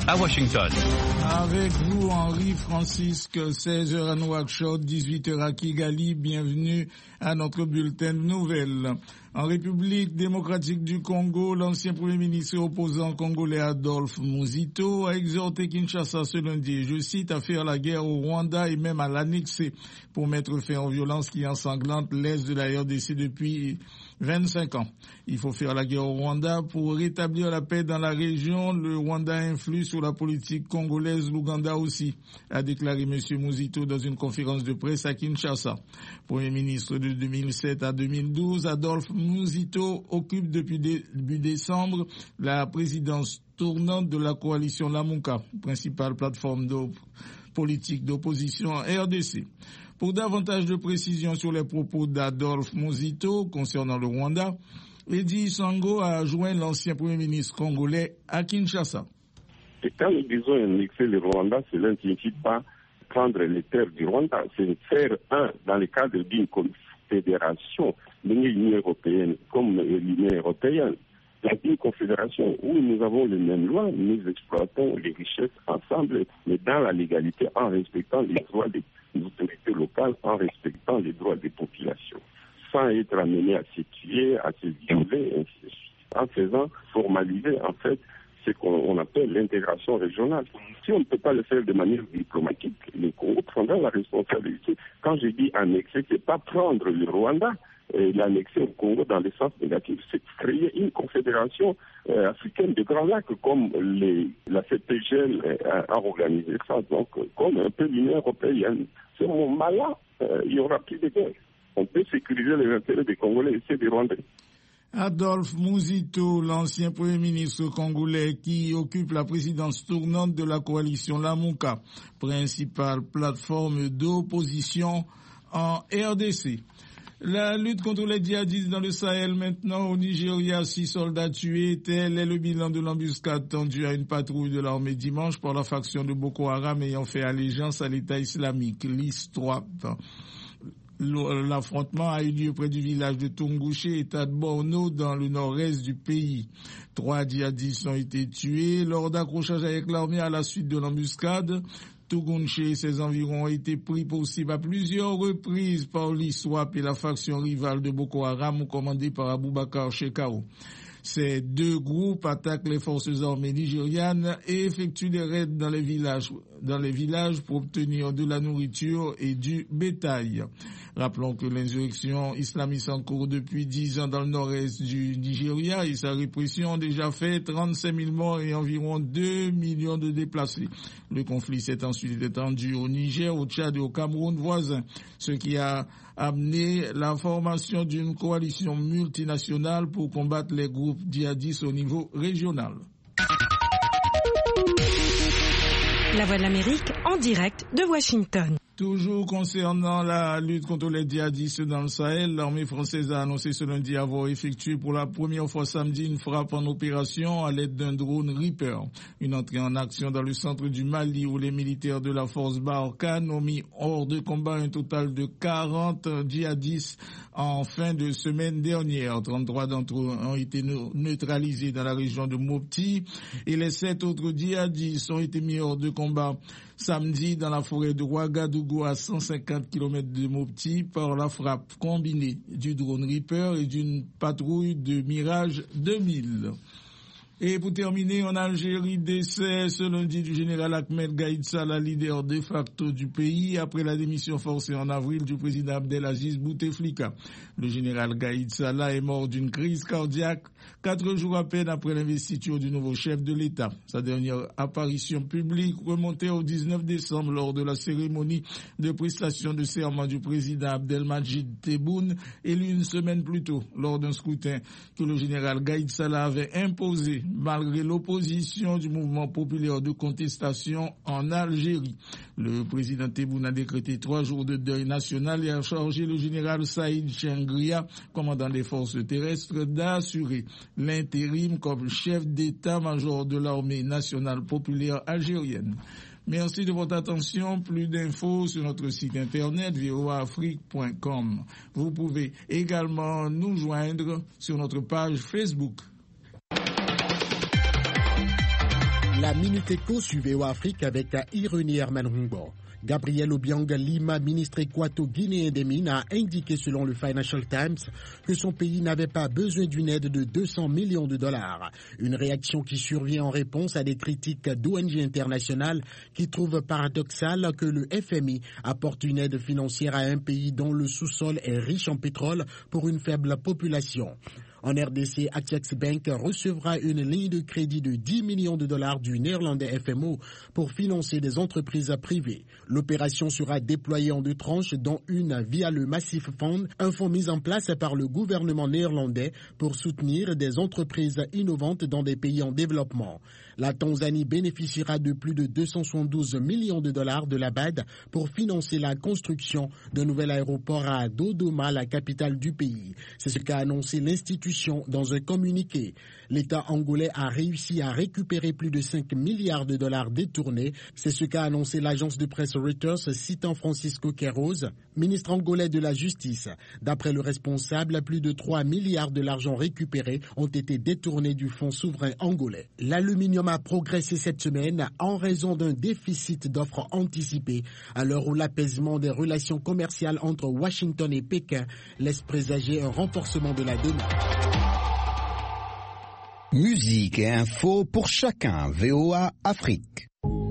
à Washington. Avec vous, Henri-Francisque, 16h à Nouakchott, 18h à Kigali. Bienvenue à notre bulletin de nouvelles. En République démocratique du Congo, l'ancien Premier ministre et opposant congolais Adolphe Muzito a exhorté Kinshasa ce lundi, je cite, à faire la guerre au Rwanda et même à l'annexer pour mettre fin aux violences qui ensanglantent l'est de la RDC depuis 25 ans. Il faut faire la guerre au Rwanda pour rétablir la paix dans la région. Le Rwanda influe sur la politique congolaise, l'Ouganda aussi, a déclaré M. Muzito dans une conférence de presse à Kinshasa. Premier ministre de 2007 à 2012, Adolphe Muzito occupe depuis début décembre la présidence tournante de la coalition Lamuka, principale plateforme politique d'opposition en RDC. Pour davantage de précisions sur les propos d'Adolphe Muzito concernant le Rwanda, Eddy Sango a joint l'ancien Premier ministre congolais à Kinshasa. Et quand nous disons annexer le Rwanda, cela ne signifie pas prendre les terres du Rwanda, c'est faire dans le cadre d'une confédération de l'Union européenne comme l'Union européenne. Dans une confédération où nous avons les mêmes lois, nous exploitons les richesses ensemble, mais dans la légalité, en respectant les droits des autorités locales, en respectant les droits des populations, sans être amené à se tuer, à se violer, ainsi de suite. En faisant formaliser, en fait, ce qu'on appelle l'intégration régionale. Si on ne peut pas le faire de manière diplomatique, le Congo prendra la responsabilité. Quand je dis annexer, c'est pas prendre le Rwanda et l'annexer au Congo dans le sens négatif, c'est créer une confédération africaine de Grands Lacs comme la CPGL a organisé ça, donc comme un peu l'Union européenne. Ce moment-là, il y aura plus de guerre. On peut sécuriser les intérêts des Congolais et ceux des Rwandais. Adolphe Muzito, l'ancien Premier ministre congolais qui occupe la présidence tournante de la coalition Lamuka, principale plateforme d'opposition en RDC. La lutte contre les djihadistes dans le Sahel maintenant au Nigeria, 6 soldats tués, tel est le bilan de l'embuscade tendue à une patrouille de l'armée dimanche par la faction de Boko Haram ayant fait allégeance à l'État islamique, l'IS-3. L'affrontement a eu lieu près du village de Tungouché, État de Borno, dans le nord-est du pays. 3 djihadistes ont été tués lors d'accrochages avec l'armée à la suite de l'embuscade. Tungouché et ses environs ont été pris pour cible à plusieurs reprises par l'ISWAP et la faction rivale de Boko Haram commandée par Aboubakar Shekau. Ces deux groupes attaquent les forces armées nigérianes et effectuent des raids dans les villages pour obtenir de la nourriture et du bétail. Rappelons que l'insurrection islamiste en cours depuis 10 ans dans le nord-est du Nigeria et sa répression ont déjà fait 35 000 morts et environ 2 millions de déplacés. Le conflit s'est ensuite étendu au Niger, au Tchad et au Cameroun voisins, ce qui a amené la formation d'une coalition multinationale pour combattre les groupes djihadistes au niveau régional. La Voix de l'Amérique en direct de Washington. Toujours concernant la lutte contre les djihadistes dans le Sahel, l'armée française a annoncé ce lundi avoir effectué pour la première fois samedi une frappe en opération à l'aide d'un drone Reaper. Une entrée en action dans le centre du Mali où les militaires de la force Barkhane ont mis hors de combat un total de 40 djihadistes en fin de semaine dernière. 33 d'entre eux ont été neutralisés dans la région de Mopti et les 7 autres djihadistes ont été mis hors de combat samedi dans la forêt de Ouagadougou à 150 km de Mopti par la frappe combinée du drone Reaper et d'une patrouille de Mirage 2000. Et pour terminer, en Algérie, décès ce lundi du général Ahmed Gaïd Salah, leader de facto du pays, après la démission forcée en avril du président Abdelaziz Bouteflika. Le général Gaïd Salah est mort d'une crise cardiaque 4 jours à peine après l'investiture du nouveau chef de l'État. Sa dernière apparition publique remontait au 19 décembre lors de la cérémonie de prestation de serment du président Abdelmadjid Tebboune, élu une semaine plus tôt lors d'un scrutin que le général Gaïd Salah avait imposé malgré l'opposition du mouvement populaire de contestation en Algérie. Le président Tebboune a décrété 3 jours de deuil national et a chargé le général Saïd Chengria, commandant des forces terrestres, d'assurer l'intérim comme chef d'état-major de l'armée nationale populaire algérienne. Merci de votre attention. Plus d'infos sur notre site internet voaafrique.com. Vous pouvez également nous joindre sur notre page Facebook. La Minute Éco suivait au Afrique avec Irene Hermanhumbo. Gabriel Obiang Lima, ministre équato-guinéen des Mines, a indiqué selon le Financial Times que son pays n'avait pas besoin d'une aide de 200 millions de dollars. Une réaction qui survient en réponse à des critiques d'ONG internationales qui trouvent paradoxal que le FMI apporte une aide financière à un pays dont le sous-sol est riche en pétrole pour une faible population. En RDC, Ajax Bank recevra une ligne de crédit de 10 millions de dollars du néerlandais FMO pour financer des entreprises privées. L'opération sera déployée en 2 tranches, dont une via le Massif Fund, un fonds mis en place par le gouvernement néerlandais pour soutenir des entreprises innovantes dans des pays en développement. La Tanzanie bénéficiera de plus de 272 millions de dollars de la BAD pour financer la construction d'un nouvel aéroport à Dodoma, la capitale du pays. C'est ce qu'a annoncé l'institution dans un communiqué. L'État angolais a réussi à récupérer plus de 5 milliards de dollars détournés. C'est ce qu'a annoncé l'agence de presse Reuters citant Francisco Queiroz, ministre angolais de la Justice. D'après le responsable, plus de 3 milliards de l'argent récupéré ont été détournés du fonds souverain angolais. L'aluminium a progressé cette semaine en raison d'un déficit d'offres anticipées à l'heure où l'apaisement des relations commerciales entre Washington et Pékin laisse présager un renforcement de la demande. Musique et info pour chacun. VOA Afrique.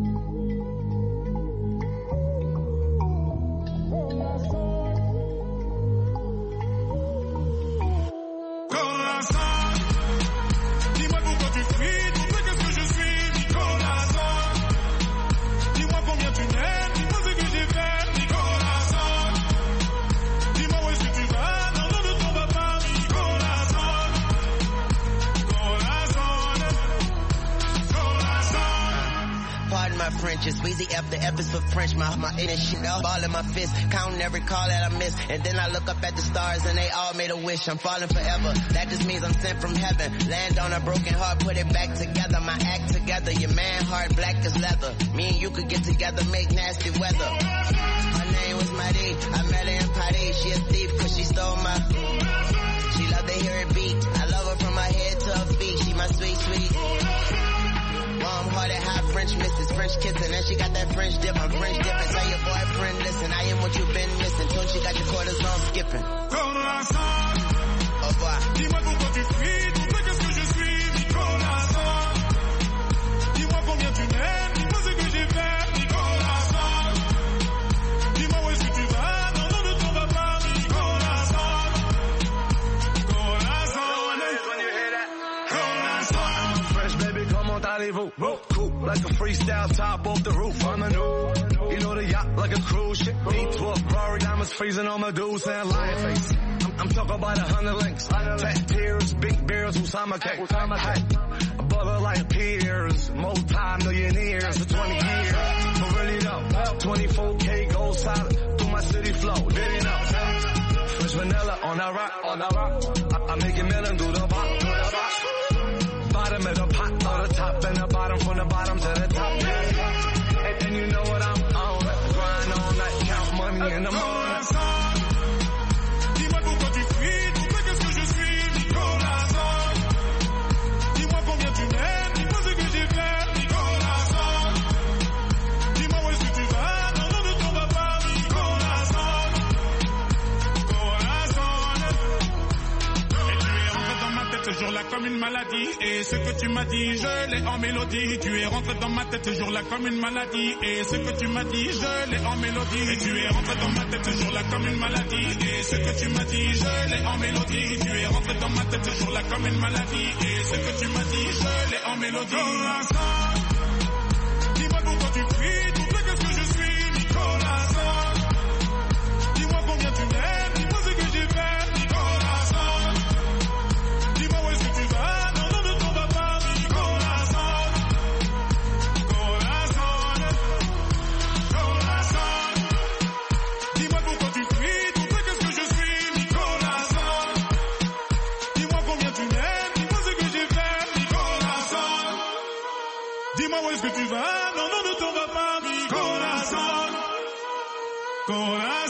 Just Weezy F, the F is for French, my inner shit up, ball in my fist, counting every call that I miss, and then I look up at the stars and they all made a wish, I'm falling forever, that just means I'm sent from heaven, land on a broken heart, put it back together, my act together, your man heart black as leather, me and you could get together, make nasty weather, her name was Marie, I met her in Paris, she a thief cause she stole my, she love to hear it beat, I love her from her head to her feet, she my sweet, sweet, warm-hearted, high French misses, French kissing, and she got that French dip. I'm French dipping. Tell your boyfriend, listen, I am what you've been missing. Tune, she got your cortisone skipping. Au revoir. Dis-moi pourquoi tu fuis, tout fait qu'est-ce que je suis, Nicolas. Dis-moi combien tu m'aimes, dis-moi ce que j'ai fait, Nicolas. Dis-moi où est-ce que tu vas, non, non, ne t'en vas pas, Nicolas. Fresh baby, comment allez-vous? Cool, like a freestyle top off the roof. I'm a new, you know the yacht like a cruise ship. V12 Rory diamonds freezing on my dudes and lion face. I'm talking about 100 links, fat tears, big beers, Usama cake. A brother like peers, multi-millionaires for 20 years. But really though, 24K gold solid through my city flow. Did it up, fresh vanilla on that rock. I make it melon do the bottom. Bottom of the pot, or the top and the bottom, from the bottom to the top. And you know what I'm on, grind all night, count money in the morning. Dis-moi pourquoi tu fuis, tout fait qu'est-ce que je suis, Nicolas. Dis-moi combien tu m'aimes, dis-moi ce que j'ai fait, Nicolas. Dis-moi où est-ce que tu vas, non, non, ne t'en vas pas, Nicolas. Et tu es rentré dans ma tête ce jour-là comme une maladie. Et ce que tu m'as dit, je l'ai en mélodie. Tu es rentré dans ma tête ce jour-là comme une maladie. Et ce que tu m'as dit, je l'ai en mélodie. Et tu es rentré dans ma tête ce jour-là comme une maladie. Et ce que tu m'as dit, je l'ai en mélodie. Tu es rentré dans ma tête ce jour-là comme une maladie. Et ce que tu m'as dit, je l'ai en mélodie. Dis-moi pourquoi tu fuis, tout fait qu'est-ce que je suis, Nicolas. Dis-moi combien tu m'aimes, dis-moi ce que j'ai fait, Nicolas. Dis-moi où est-ce que tu vas, non, non, ne t'en vas pas, Nicolas. Dis-moi pourquoi tu fuis, tout fait qu'est-ce que je suis, Nicolas. Dis-moi combien tu m'aimes, dis-moi ce que j'ai fait, Nicolas. Dis-moi où est-ce que tu vas, non, non, ne t'en vas pas, Nicolas.